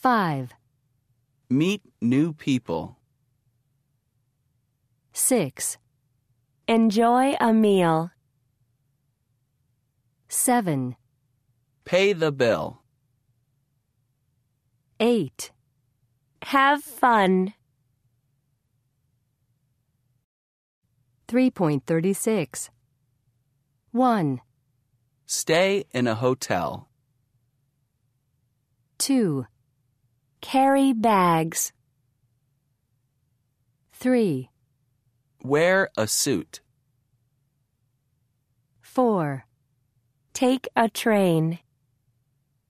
5, Meet new people. 6, enjoy a meal. 7, Pay the bill. 8, have fun. 3.36. 1, Stay in a hotel. 2, carry bags. 3, Wear a suit. 4, take a train.